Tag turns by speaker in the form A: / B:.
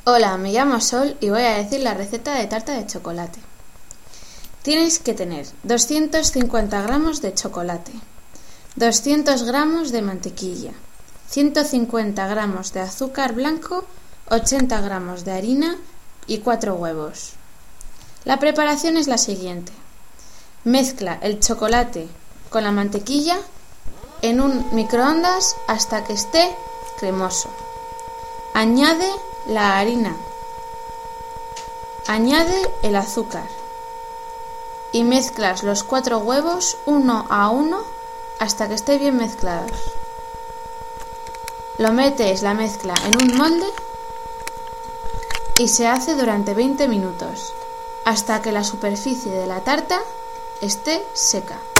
A: Hola, me llamo Sol y voy a decir la receta de tarta de chocolate. Tienes que tener 250 gramos de chocolate, 200 gramos de mantequilla, 150 gramos de azúcar blanco, 80 gramos de harina y 4 huevos. La preparación es la siguiente. Mezcla el chocolate con la mantequilla en un microondas hasta que esté cremoso. Añade la harina, añade el azúcar y mezclas los 4 huevos uno a uno hasta que estén bien mezclados. Lo metes la mezcla en un molde y se hace durante 20 minutos hasta que la superficie de la tarta esté seca.